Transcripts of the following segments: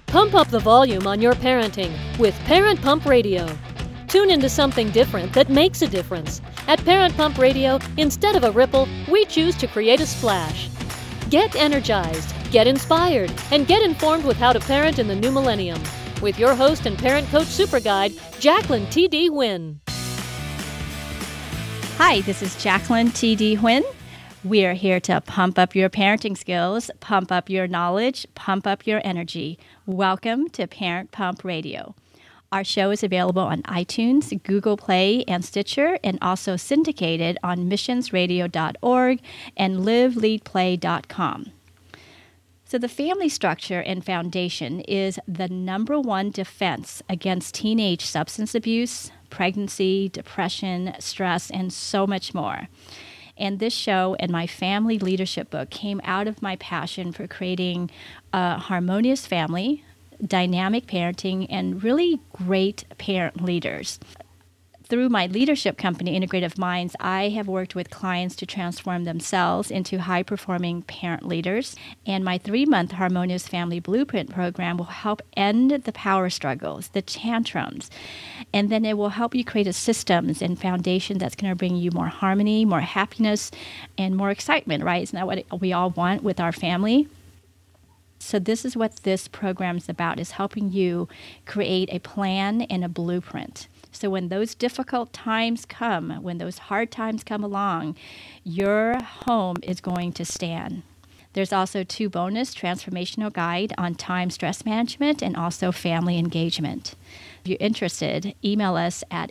Pump up the volume on your parenting with Parent Pump Radio. Tune into something different that makes a difference. At Parent Pump Radio, instead of a ripple, we choose to create a splash. Get energized, get inspired, and get informed with how to parent in the new millennium. With your host and parent coach super guide, Jacqueline T.D. Huynh. Hi, this is Jacqueline T.D. Huynh. We are here to pump up your parenting skills, pump up your knowledge, pump up your energy. Welcome to Parent Pump Radio. Our show is available on iTunes, Google Play, and Stitcher, and also syndicated on missionsradio.org and liveleadplay.com. So the family structure and foundation is the number one defense against teenage substance abuse, pregnancy, depression, stress, and so much more. And this show and my family leadership book came out of my passion for creating a harmonious family, dynamic parenting, and really great parent leaders. Through my leadership company, Integrative Minds, I have worked with clients to transform themselves into high-performing parent leaders. And my 3-month Harmonious Family Blueprint program will help end the power struggles, the tantrums, and then it will help you create a systems and foundation that's going to bring you more harmony, more happiness, and more excitement, right? Isn't that what we all want with our family? So this is what this program is about, is helping you create a plan and a blueprint. So when those difficult times come, when those hard times come along, your home is going to stand. There's also 2 bonus transformational guide on time stress management and also family engagement. If you're interested, email us at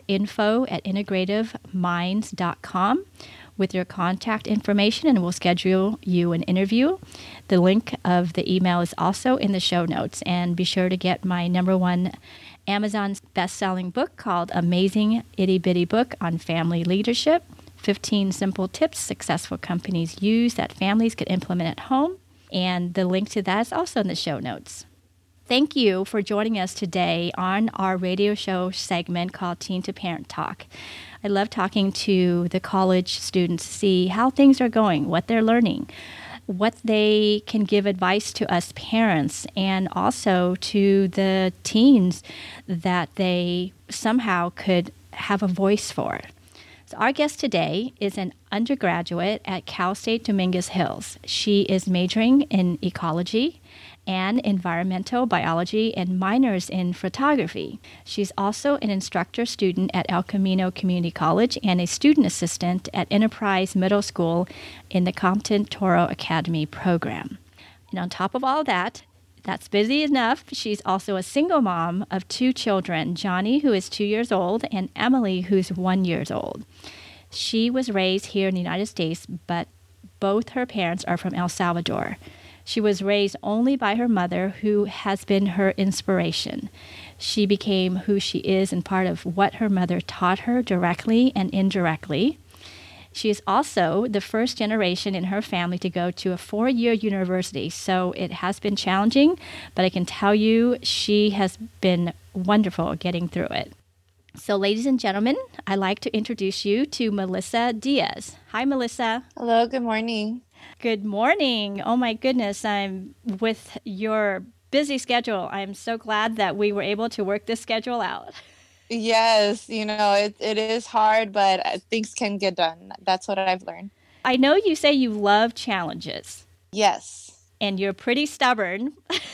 info@integrativeminds.com with your contact information, and we'll schedule you an interview. The link of the email is also in the show notes, and be sure to get my #1 Amazon best-selling book called Amazing Itty Bitty Book on Family Leadership, 15 Simple Tips Successful Companies Use that Families can Implement at Home. And the link to that is also in the show notes. Thank you for joining us today on our radio show segment called Teen to Parent Talk. I love talking to the college students to see how things are going, what they're learning, what they can give advice to us parents, and also to the teens that they somehow could have a voice for. So our guest today is an undergraduate at Cal State Dominguez Hills. She is majoring in ecology and environmental biology and minors in photography. She's also an instructor student at El Camino Community College and a student assistant at Enterprise Middle School in the Compton Toro Academy program. And on top of all that, that's busy enough, she's also a single mom of 2 children, Johnny, who is 2 years old, and Emily, who's 1 year old. She was raised here in the United States, but both her parents are from El Salvador. She was raised only by her mother, who has been her inspiration. She became who she is and part of what her mother taught her directly and indirectly. She is also the first generation in her family to go to a 4-year university, so it has been challenging, but I can tell you she has been wonderful getting through it. So ladies and gentlemen, I'd like to introduce you to Melissa Diaz. Hi, Melissa. Hello, good morning. Good morning. Oh my goodness, I'm with your busy schedule. I'm so glad that we were able to work this schedule out. Yes, it is hard, but things can get done. That's what I've learned. I know you say you love challenges. Yes. And you're pretty stubborn.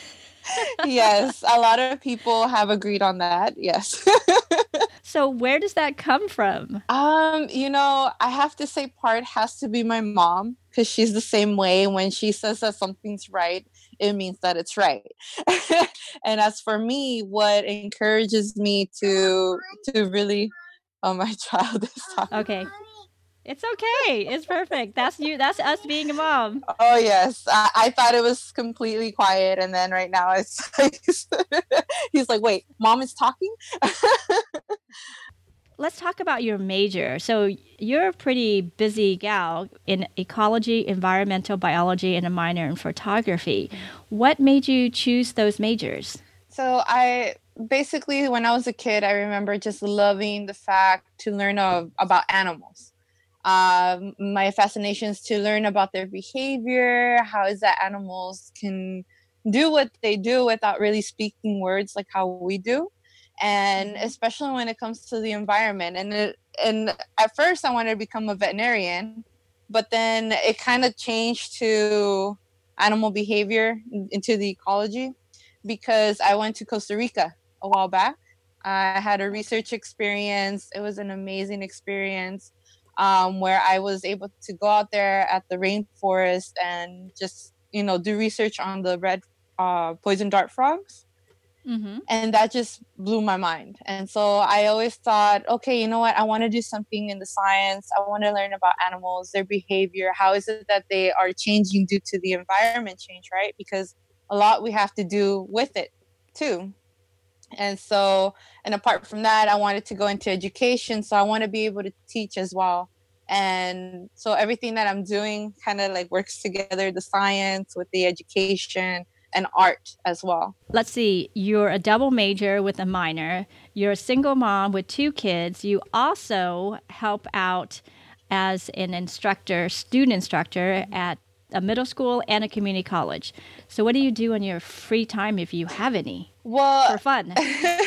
Yes, a lot of people have agreed on that. Yes. So where does that come from? I have to say part has to be my mom, because she's the same way. When she says that something's right, it means that it's right. And as for me, what encourages me to really, oh, my child is talking. Okay. It's okay. It's perfect. That's you. That's us being a mom. Oh, yes. I thought it was completely quiet. And then right now it's like, he's like, wait, mom is talking? Let's talk about your major. So you're a pretty busy gal in ecology, environmental biology, and a minor in photography. What made you choose those majors? So I basically, when I was a kid, I remember just loving the fact to learn about animals. My fascination is to learn about their behavior, how is that animals can do what they do without really speaking words like how we do. And especially when it comes to the environment. And at first I wanted to become a veterinarian, but then it kind of changed to animal behavior into the ecology, because I went to Costa Rica a while back. I had a research experience. It was an amazing experience, where I was able to go out there at the rainforest and just, do research on the red poison dart frogs. And that just blew my mind. And so I always thought, okay, you know what? I want to do something in the science. I want to learn about animals, their behavior. How is it that they are changing due to the environment change, right? Because a lot we have to do with it too. And so, and apart from that, I wanted to go into education. So I want to be able to teach as well. And so everything that I'm doing kind of like works together, the science with the education and art as well. Let's see, you're a double major with a minor. You're a single mom with 2 kids. You also help out as an instructor, student instructor at a middle school and a community college. So what do you do in your free time, if you have any? Well, for fun.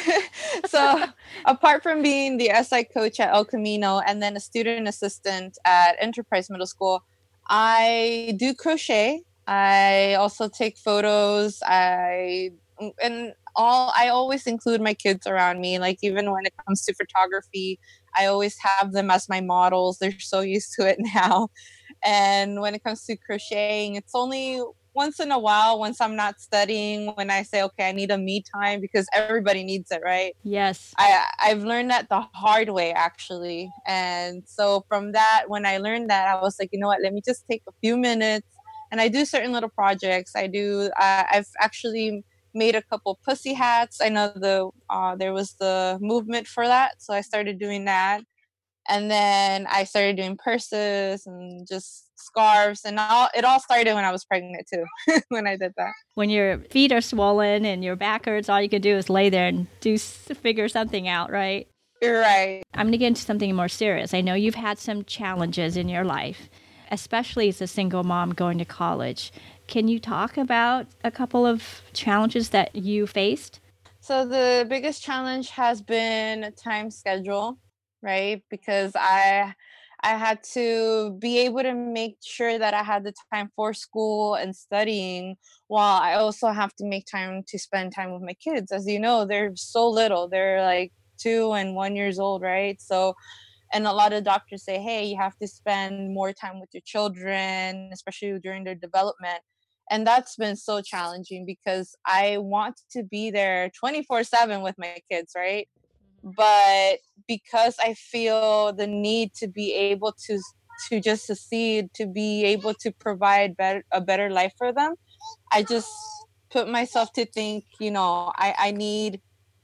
So apart from being the SI coach at El Camino and then a student assistant at Enterprise Middle School, I do crochet. I also take photos. I always include my kids around me. Like, even when it comes to photography, I always have them as my models. They're so used to it now. And when it comes to crocheting, it's only once in a while, once I'm not studying, when I say, okay, I need a me time, because everybody needs it, right? Yes. I've learned that the hard way, actually. And so from that, when I learned that, I was like, you know what, let me just take a few minutes. And I do certain little projects. I've actually made a couple pussy hats. I know there was the movement for that, so I started doing that. And then I started doing purses and just scarves, and it all started when I was pregnant too, when I did that. When your feet are swollen and your back hurts, all you can do is lay there and figure something out, right? You're right. I'm going to get into something more serious. I know you've had some challenges in your life, especially as a single mom going to college. Can you talk about a couple of challenges that you faced? So the biggest challenge has been time schedule, right? Because I had to be able to make sure that I had the time for school and studying, while I also have to make time to spend time with my kids. As you know, they're so little. They're like 2 and 1 years old, right? So, and a lot of doctors say, hey, you have to spend more time with your children, especially during their development. And that's been so challenging, because I want to be there 24/7 with my kids, right? But because I feel the need to be able to just succeed, to be able to provide a better life for them, I just put myself to think, I need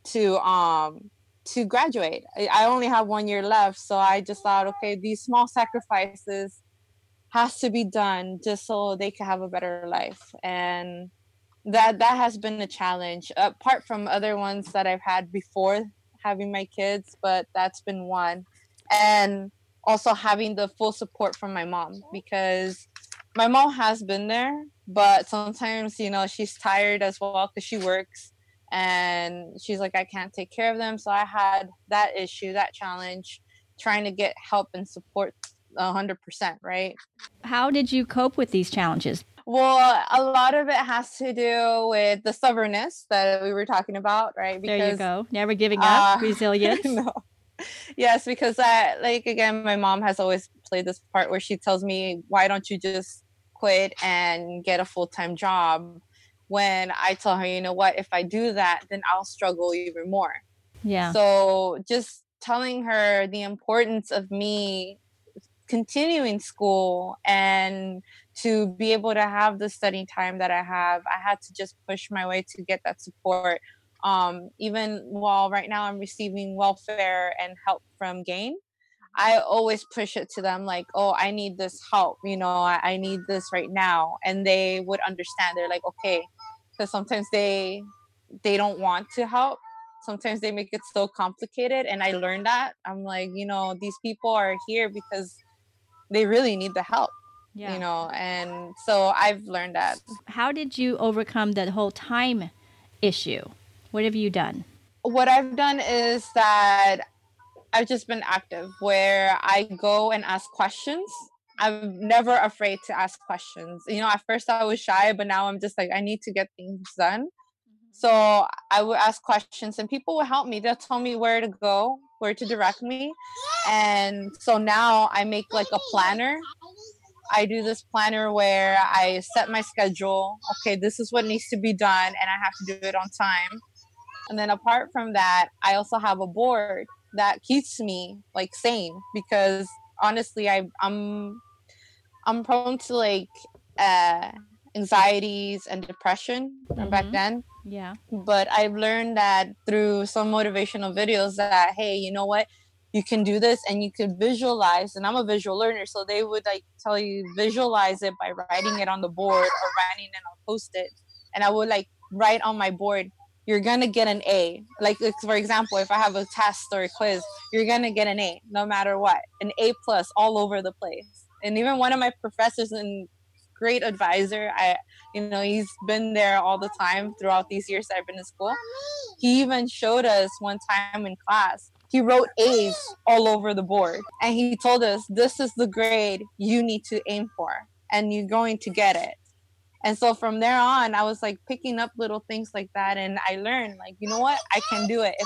to graduate. I only have 1 year left, so I just thought, okay, these small sacrifices has to be done just so they can have a better life. And that has been a challenge, apart from other ones that I've had before having my kids, but that's been one. And also having the full support from my mom, because my mom has been there, but sometimes, she's tired as well because she works, and she's like, I can't take care of them. So I had that issue, that challenge, trying to get help and support 100%, right? How did you cope with these challenges? Well, a lot of it has to do with the stubbornness that we were talking about, right? Because, there you go. Never giving up, resilience. No. Yes, because again, my mom has always played this part where she tells me, why don't you just quit and get a full-time job? When I tell her, you know what, if I do that, then I'll struggle even more. Yeah. So just telling her the importance of me continuing school and to be able to have the study time that I have, I had to just push my way to get that support. Even while right now I'm receiving welfare and help from GAIN, I always push it to them like, oh, I need this help, I need this right now. And they would understand. They're like, okay, because sometimes they don't want to help. Sometimes they make it so complicated. And I learned that. I'm like, these people are here because they really need the help. Yeah. and so I've learned that. How did you overcome that whole time issue? What have you done? What I've done is that I've just been active where I go and ask questions. I'm never afraid to ask questions. At first I was shy, but now I'm just like, I need to get things done. So I would ask questions and people will help me. They'll tell me where to go, where to direct me. And so now I make like a planner. I do this planner where I set my schedule. Okay, this is what needs to be done and I have to do it on time. And then apart from that, I also have a board that keeps me like sane because honestly, I'm prone to like uh, anxieties and depression from back then. Yeah. But I've learned that through some motivational videos that, hey, you know what? You can do this and you can visualize. And I'm a visual learner. So they would like tell you visualize it by writing it on the board or writing it on Post-it. And I would like write on my board, you're going to get an A. Like, for example, if I have a test or a quiz, you're going to get an A no matter what. An A plus all over the place. And even one of my professors and great advisor, he's been there all the time throughout these years that I've been in school. He even showed us one time in class. He wrote A's all over the board. And he told us, this is the grade you need to aim for. And you're going to get it. And so from there on, I was like picking up little things like that. And I learned like, you know what? I can do it.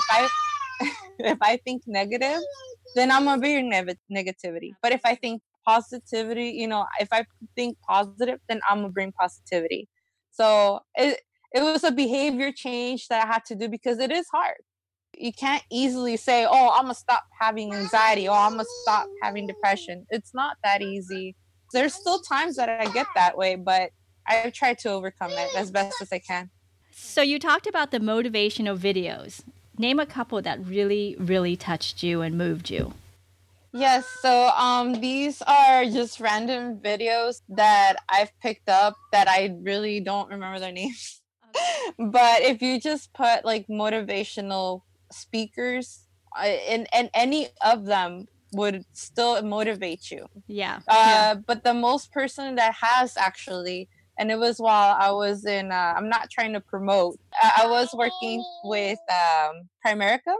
If I think negative, then I'm going to be negativity. But if I think positivity, if I think positive, then I'm going to bring positivity. So it was a behavior change that I had to do because it is hard. You can't easily say, oh, I'm going to stop having anxiety. Oh, I'm going to stop having depression. It's not that easy. There's still times that I get that way, but I've tried to overcome it as best as I can. So you talked about the motivational videos. Name a couple that really, really touched you and moved you. Yes, so these are just random videos that I've picked up that I really don't remember their names. Okay. But if you just put like motivational speakers, and any of them would still motivate you. Yeah. But the most person that has actually, and it was while I was in, I'm not trying to promote, I was working with Primerica.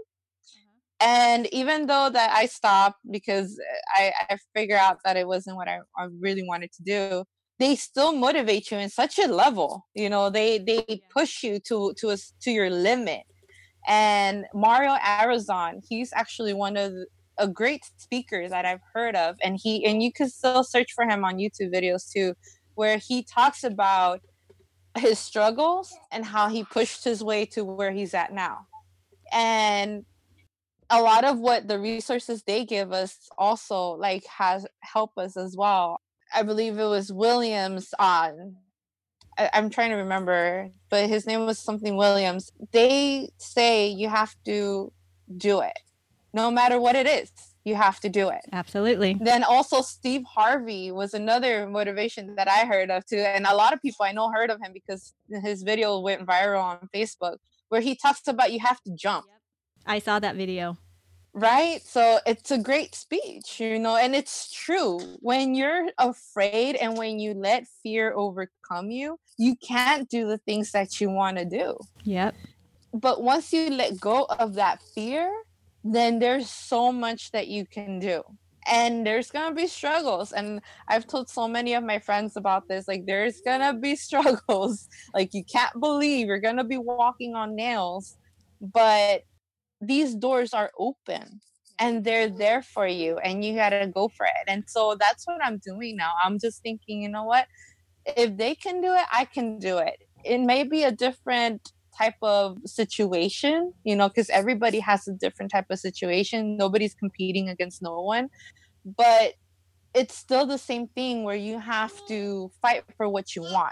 And even though that I stopped because I figured out that it wasn't what I really wanted to do, they still motivate you in such a level. They push you to your limit. And Mario Arizon, he's actually one of a great speaker that I've heard of. And you can still search for him on YouTube videos too, where he talks about his struggles and how he pushed his way to where he's at now. And a lot of what the resources they give us also like has helped us as well. I believe it was Williams on, I'm trying to remember, but his name was something Williams. They say you have to do it. No matter what it is, you have to do it. Absolutely. Then also Steve Harvey was another motivation that I heard of too. And a lot of people I know heard of him because his video went viral on Facebook where he talks about you have to jump. Yep. I saw that video. Right? So it's a great speech, and it's true. When you're afraid and when you let fear overcome you, you can't do the things that you want to do. Yep. But once you let go of that fear, then there's so much that you can do. And there's going to be struggles. And I've told so many of my friends about this. Like, there's going to be struggles. Like, you can't believe you're going to be walking on nails. But these doors are open and they're there for you and you got to go for it. And so that's what I'm doing now. I'm just thinking, you know what? If they can do it, I can do it. It may be a different type of situation, because everybody has a different type of situation. Nobody's competing against no one, but it's still the same thing where you have to fight for what you want.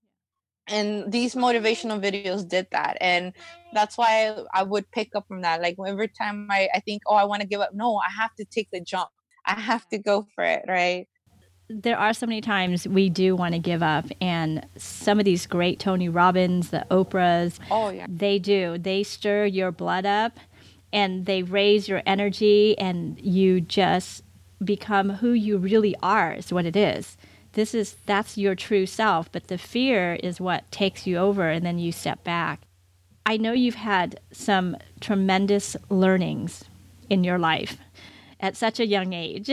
And these motivational videos did that. And that's why I would pick up from that. Like every time I think, oh, I want to give up. No, I have to take the jump. I have to go for it, right? There are so many times we do want to give up. And some of these great Tony Robbins, the Oprahs, oh yeah, they do. They stir your blood up and they raise your energy and you just become who you really are is what it is. that's your true self, but the fear is what takes you over, and then you step back. I know you've had some tremendous learnings in your life at such a young age.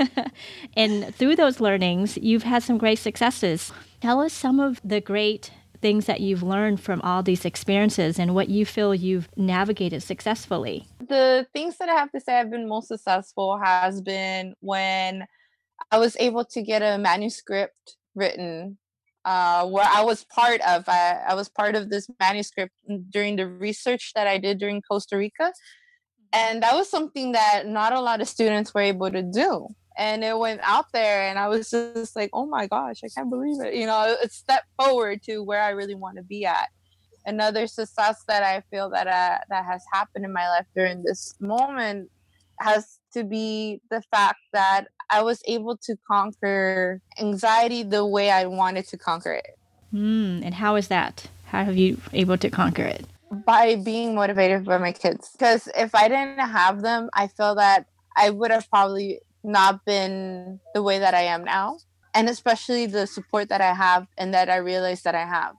And through those learnings, you've had some great successes. Tell us some of the great things that you've learned from all these experiences and what you feel you've navigated successfully. The things that I have to say I've been most successful has been when I was able to get a manuscript written, where I was part of. I was part of this manuscript during the research that I did during Costa Rica. And that was something that not a lot of students were able to do. And it went out there, and I was just like, oh my gosh, I can't believe it. It stepped forward to where I really want to be at. Another success that I feel that has happened in my life during this moment has to be the fact that I was able to conquer anxiety the way I wanted to conquer it. And how is that? How have you able to conquer it? By being motivated by my kids. Because if I didn't have them, I feel that I would have probably not been the way that I am now. And especially the support that I have and that I realize that I have.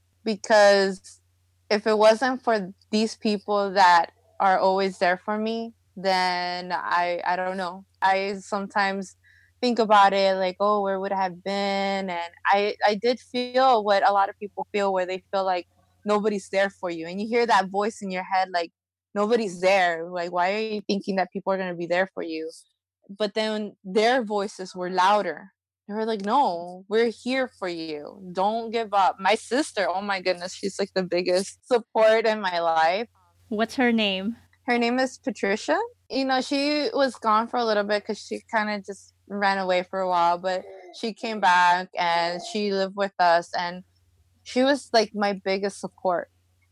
Because if it wasn't for these people that are always there for me, then I don't know. I sometimes think about it like, oh, where would I have been? And I did feel what a lot of people feel, where they feel like nobody's there for you. And you hear that voice in your head, like, nobody's there. Like, why are you thinking that people are going to be there for you? But then their voices were louder. They were like, no, we're here for you. Don't give up. My sister, oh my goodness, she's like the biggest support in my life. What's her name? Her name is Patricia. She was gone for a little bit because she kind of just ran away for a while, but she came back and she lived with us, and she was like my biggest support.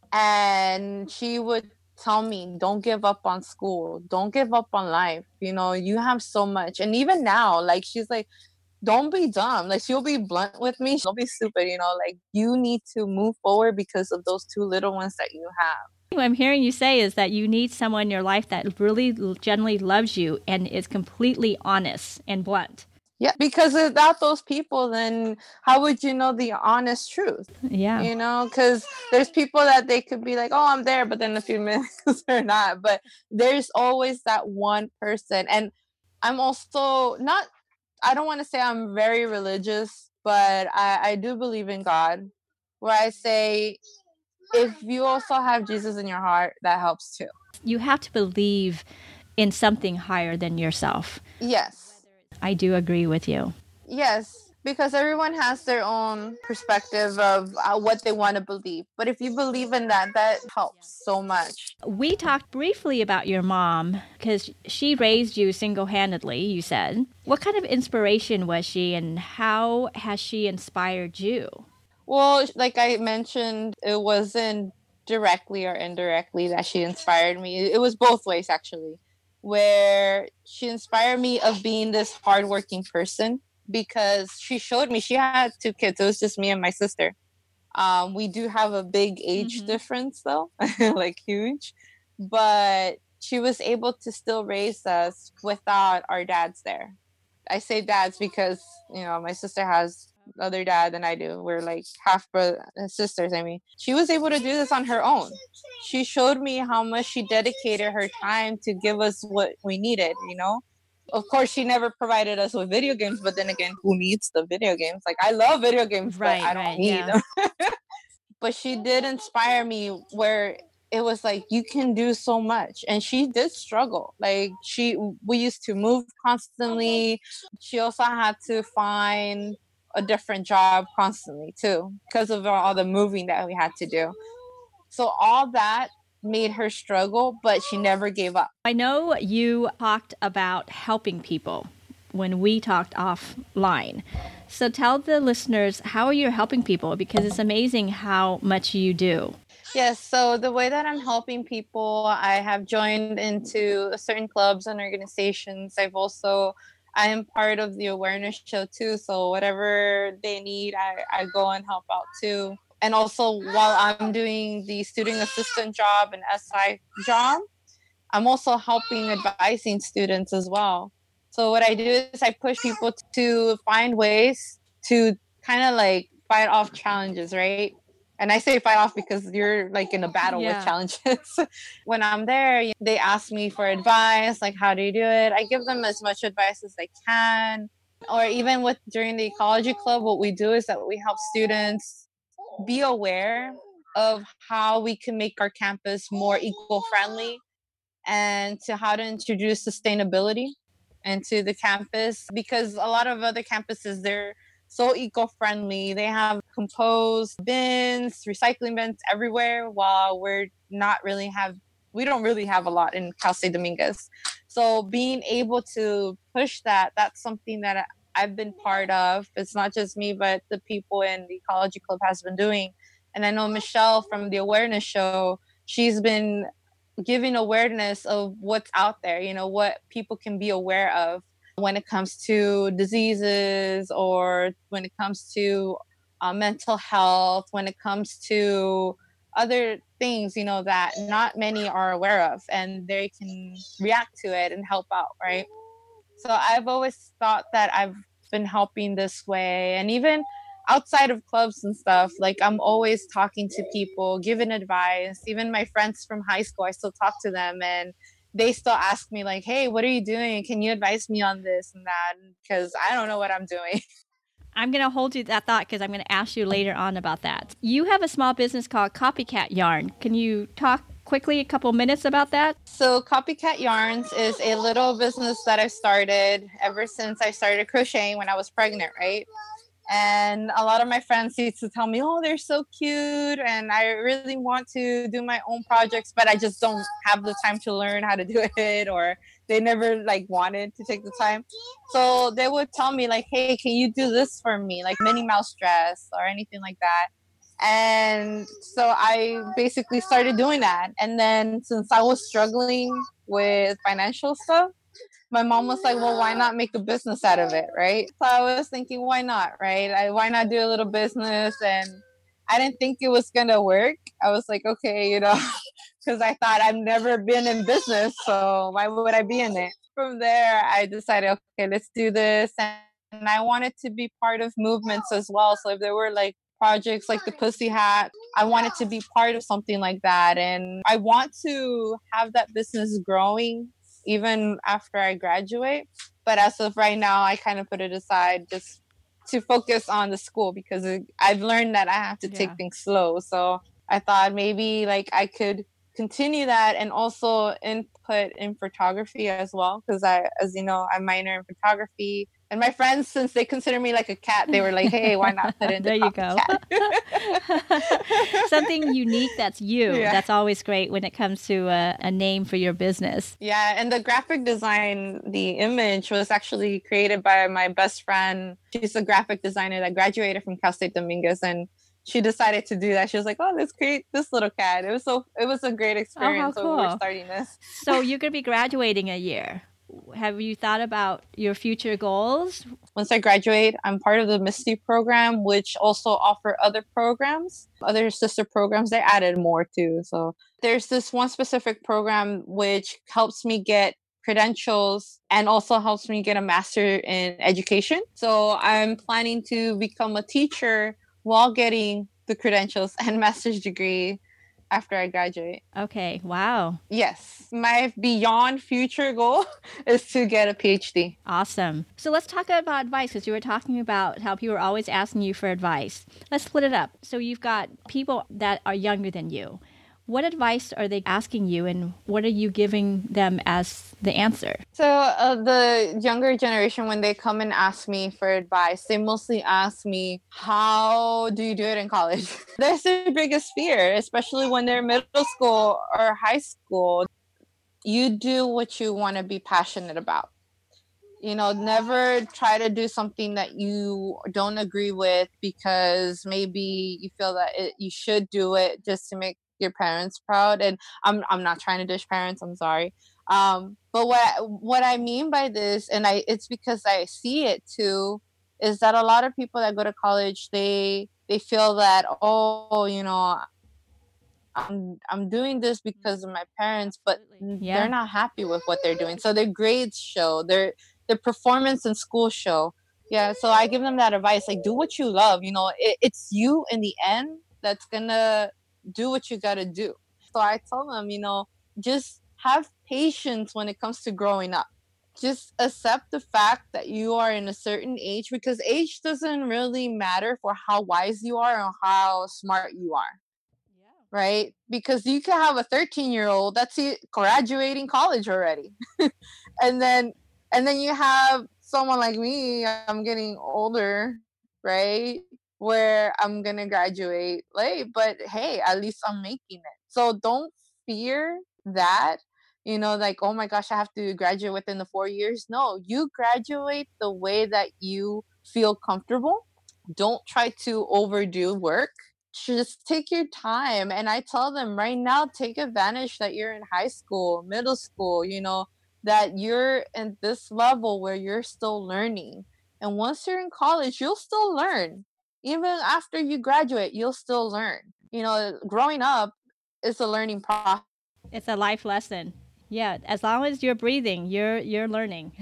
And she would tell me, don't give up on school. Don't give up on life. You have so much. And even now, like, she's like, don't be dumb. Like, she'll be blunt with me. Don't be stupid. Like, you need to move forward because of those two little ones that you have. What I'm hearing you say is that you need someone in your life that really genuinely loves you and is completely honest and blunt. Yeah, because without those people, then how would you know the honest truth? Yeah. Because there's people that they could be like, oh, I'm there, but then in a few minutes they're not. But there's always that one person. And I'm also I don't want to say I'm very religious, but I do believe in God, where I say, if you also have Jesus in your heart, that helps too. You have to believe in something higher than yourself. Yes. I do agree with you. Yes, because everyone has their own perspective of what they want to believe. But if you believe in that, that helps so much. We talked briefly about your mom because she raised you single-handedly, you said. What kind of inspiration was she, and how has she inspired you? Well, like I mentioned, it wasn't directly or indirectly that she inspired me. It was both ways, actually, where she inspired me of being this hardworking person, because she showed me. She had 2 kids. It was just me and my sister. We do have a big age difference, though, like huge. But she was able to still raise us without our dads there. I say dads because, my sister has other dad than I do. We're like half sisters. I mean, she was able to do this on her own. She showed me how much she dedicated her time to give us what we needed, Of course, she never provided us with video games, but then again, who needs the video games? Like, I love video games, but I don't need them. But she did inspire me, where it was like, you can do so much. And she did struggle. Like, we used to move constantly. She also had to find a different job constantly too, because of all the moving that we had to do. So all that made her struggle, but she never gave up. I know you talked about helping people when we talked offline. So tell the listeners, how are you helping people? Because it's amazing how much you do. Yes, so the way that I'm helping people, I have joined into certain clubs and organizations. I am part of the awareness show too. So whatever they need, I go and help out too. And also, while I'm doing the student assistant job and SI job, I'm also helping advising students as well. So what I do is I push people to find ways to kind of like fight off challenges, right? And I say fight off because you're like in a battle with challenges. When I'm there, they ask me for advice, like, how do you do it? I give them as much advice as I can. Or even with during the ecology club, what we do is that we help students be aware of how we can make our campus more eco friendly and to how to introduce sustainability into the campus, because a lot of other campuses, they're so eco-friendly. They have compost bins, recycling bins everywhere, while we don't really have a lot in Cal State Dominguez. So being able to push that, that's something that I've been part of. It's not just me, but the people in the ecology club has been doing. And I know Michelle from the awareness show, she's been giving awareness of what's out there, what people can be aware of when it comes to diseases, or when it comes to mental health, when it comes to other things, that not many are aware of, and they can react to it and help out, right? So I've always thought that I've been helping this way. And even outside of clubs and stuff, like I'm always talking to people, giving advice. Even my friends from high school, I still talk to them, and they still ask me like, hey, what are you doing? Can you advise me on this and that? Because I don't know what I'm doing. I'm going to hold you that thought because I'm going to ask you later on about that. You have a small business called Copycat Yarn. Can you talk quickly a couple minutes about that? So Copycat Yarns is a little business that I started ever since I started crocheting when I was pregnant, right? And a lot of my friends used to tell me, oh, they're so cute, and I really want to do my own projects, but I just don't have the time to learn how to do it, or they never like wanted to take the time. So they would tell me like, hey, can you do this for me, like Minnie Mouse dress or anything like that? And so I basically started doing that. And then since I was struggling with financial stuff, my mom was like, well, why not make a business out of it, right? So I was thinking, why not, right? Why not do a little business? And I didn't think it was going to work. I was like, okay, because I thought I've never been in business, so why would I be in it? From there, I decided, okay, let's do this. And I wanted to be part of movements as well. So if there were like projects like the Pussy Hat, I wanted to be part of something like that. And I want to have that business growing even after I graduate. But as of right now, I kind of put it aside just to focus on the school, because I've learned that I have to take things slow. So I thought maybe like I could continue that and also input in photography as well, because as you know, I minor in photography. And my friends, since they consider me like a cat, they were like, hey, why not put in the There you go. Something unique that's you. Yeah. That's always great when it comes to a name for your business. Yeah, and the graphic design, the image was actually created by my best friend. She's a graphic designer that graduated from Cal State Dominguez, and she decided to do that. She was like, oh, let's create this little cat. It was a great experience. Oh, how cool. When we were starting this. So you're going to be graduating a year. Have you thought about your future goals? Once I graduate, I'm part of the Misty program, which also offer other programs, other sister programs. They added more too. So there's this one specific program which helps me get credentials and also helps me get a master in education. So I'm planning to become a teacher while getting the credentials and master's degree after I graduate. Okay. Wow. Yes. My beyond future goal is to get a PhD. Awesome. So let's talk about advice, because you were talking about how people are always asking you for advice. Let's split it up. So you've got people that are younger than you. What advice are they asking you, and what are you giving them as the answer? So the younger generation, when they come and ask me for advice, they mostly ask me, how do you do it in college? That's their biggest fear, especially when they're middle school or high school. You do what you want to be passionate about. Never try to do something that you don't agree with because maybe you feel that you should do it just to make your parents proud. And I'm not trying to dish parents, I'm sorry. But what I mean by this, and it's because I see it too, is that a lot of people that go to college, they feel that, I'm doing this because of my parents, but they're not happy with what they're doing. So their grades show, their performance in school show. Yeah, so I give them that advice, like, do what you love. It's you in the end that's gonna do what you gotta do. So I tell them, just have patience when it comes to growing up. Just accept the fact that you are in a certain age, because age doesn't really matter for how wise you are and how smart you are, right? Because you can have a 13-year-old that's graduating college already. and then and then you have someone like me, I'm getting older, right? Where I'm gonna graduate late, but hey, at least I'm making it. So don't fear that, like, oh my gosh, I have to graduate within the 4 years. No, you graduate the way that you feel comfortable. Don't try to overdo work. Just take your time. And I tell them right now, take advantage that you're in high school, middle school, that you're in this level where you're still learning. And once you're in college, you'll still learn. Even after you graduate, you'll still learn. Growing up is a learning process. It's a life lesson. Yeah, as long as you're breathing, you're learning.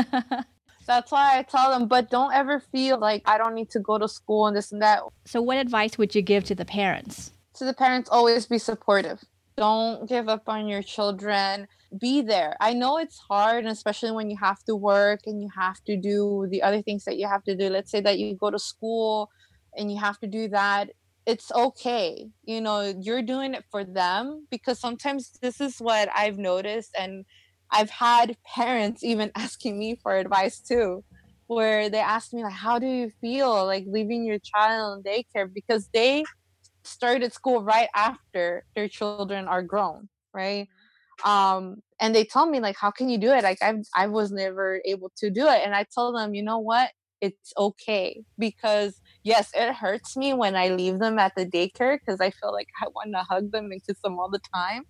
That's why I tell them, but don't ever feel like I don't need to go to school and this and that. So what advice would you give to the parents? To the parents, always be supportive. Don't give up on your children. Be there. I know it's hard, and especially when you have to work and you have to do the other things that you have to do. Let's say that you go to school and you have to do that. It's okay. You're doing it for them, because sometimes this is what I've noticed, and I've had parents even asking me for advice too, where they ask me, like, how do you feel like leaving your child in daycare? Because they started school right after their children are grown, right? And they tell me, like, how can you do it? Like, I was never able to do it. And I tell them, you know what? It's okay, because yes, it hurts me when I leave them at the daycare, because I feel like I want to hug them and kiss them all the time.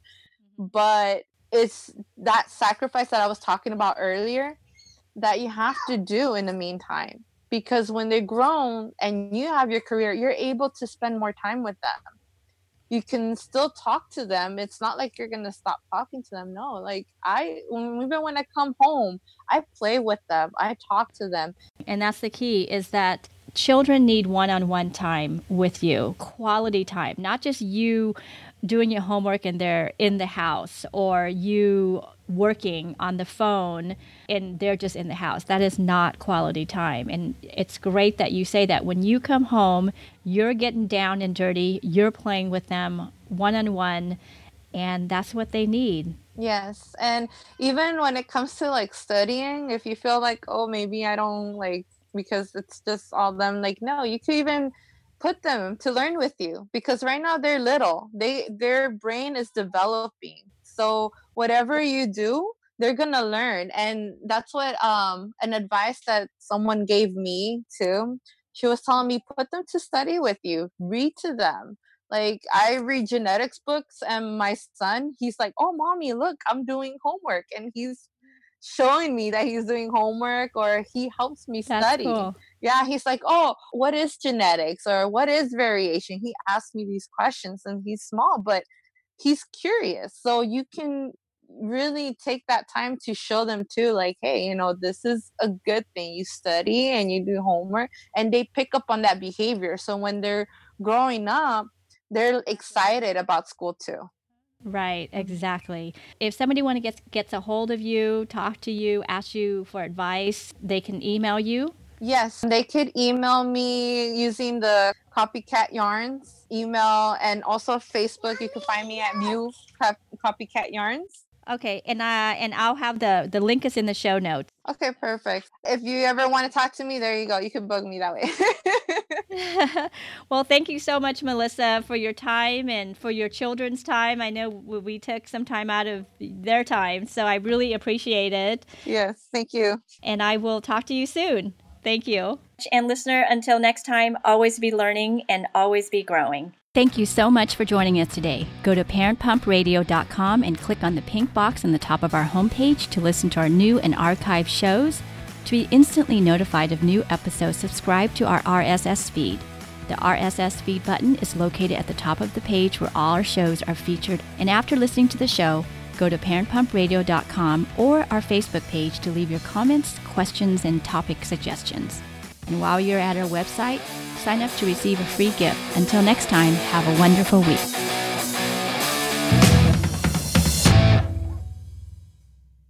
But it's that sacrifice that I was talking about earlier that you have to do in the meantime, because when they're grown and you have your career, you're able to spend more time with them. You can still talk to them. It's not like you're going to stop talking to them. No, like even when I come home, I play with them. I talk to them. And that's the key, is that children need one-on-one time with you, quality time, not just you doing your homework and they're in the house, or you working on the phone and they're just in the house. That is not quality time. And it's great that you say that when you come home, you're getting down and dirty, you're playing with them one-on-one, and that's what they need. Yes. And even when it comes to like studying, if you feel like, oh, maybe I don't like, because it's just all them, like, no, you could even put them to learn with you, because right now they're little. Their brain is developing. So whatever you do, they're gonna learn. And that's what an advice that someone gave me too. She was telling me, put them to study with you, read to them. Like, I read genetics books, and my son, he's like, oh, mommy, look, I'm doing homework. And he's showing me that he's doing homework, or he helps me study. That's cool. Yeah, he's like, oh, what is genetics, or what is variation? He asks me these questions, and he's small, but he's curious. So you can really take that time to show them too, like, hey, this is a good thing. You study and you do homework, and they pick up on that behavior. So when they're growing up, they're excited about school too. Right, exactly. If somebody gets a hold of you, talk to you, ask you for advice, they can email you? Yes, they could email me using the Copycat Yarns email, and also Facebook. You can find me at Mew Copycat Yarns. Okay, and I'll have the link is in the show notes. Okay, perfect. If you ever want to talk to me, there you go. You can bug me that way. Well, thank you so much, Melissa, for your time and for your children's time. I know we took some time out of their time, so I really appreciate it. Yes, thank you. And I will talk to you soon. Thank you. And listener, until next time, always be learning and always be growing. Thank you so much for joining us today. Go to parentpumpradio.com and click on the pink box on the top of our homepage to listen to our new and archived shows. To be instantly notified of new episodes, subscribe to our RSS feed. The RSS feed button is located at the top of the page where all our shows are featured. And after listening to the show, go to parentpumpradio.com or our Facebook page to leave your comments, questions, and topic suggestions. And while you're at our website, sign up to receive a free gift. Until next time, have a wonderful week.